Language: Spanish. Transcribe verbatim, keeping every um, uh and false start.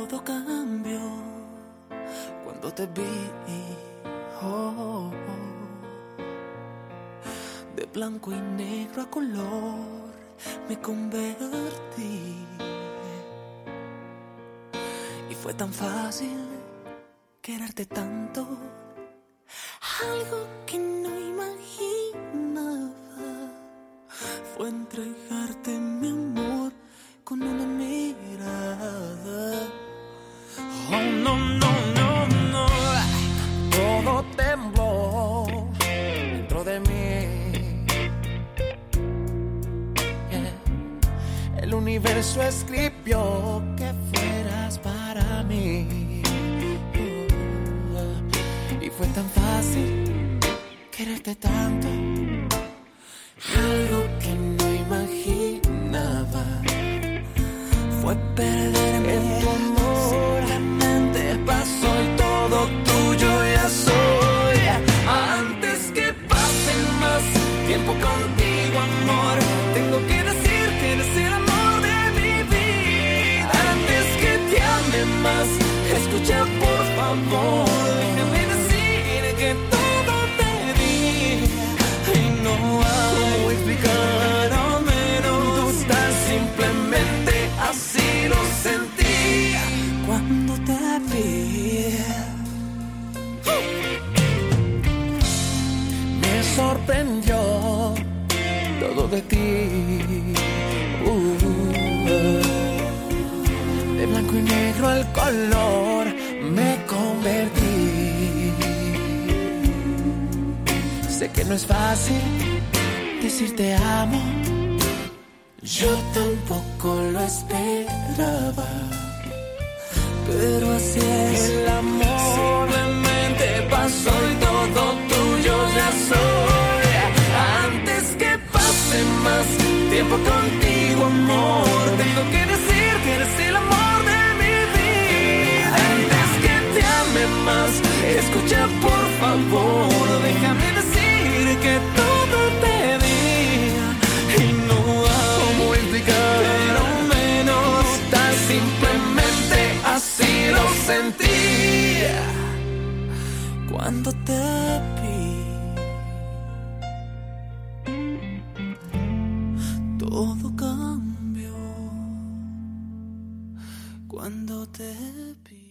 Todo cambió cuando te vi, oh, oh. De blanco y negro a color me convertí. Y fue tan fácil quererte tanto, algo que no imaginaba fue entregarte mi amor con una mirada. Oh, no, no, no, no. Todo tembló dentro de mí. Yeah. El universo escribió que fueras para mí. Uh, y fue tan fácil quererte tanto, algo que no imaginaba fue perderme en tu amor. Simplemente pasó y todo tuyo ya soy. Antes que pase más tiempo contigo, amor, tengo que decir que eres el amor de mi vida. Antes que te ame más, escucha por favor, déjame decir que todo te di y no hago explicar, al menos tan simplemente así lo sentí cuando te vi. me sorprendió todo de ti. Uh, de blanco y negro al color me convertí. Sé que no es fácil decir te amo, Yo tampoco lo esperaba, pero así es el amor. Simplemente pasó y todo tuyo ya soy. Antes que pase más tiempo contigo, amor, tengo que decir que eres el amor de mi vida. Antes que te ame más, escucha por favor, déjame decir que todo te di y no hago explicar, pero menos tan simplemente así lo sentí cuando te vi. Todo cambió cuando te vi.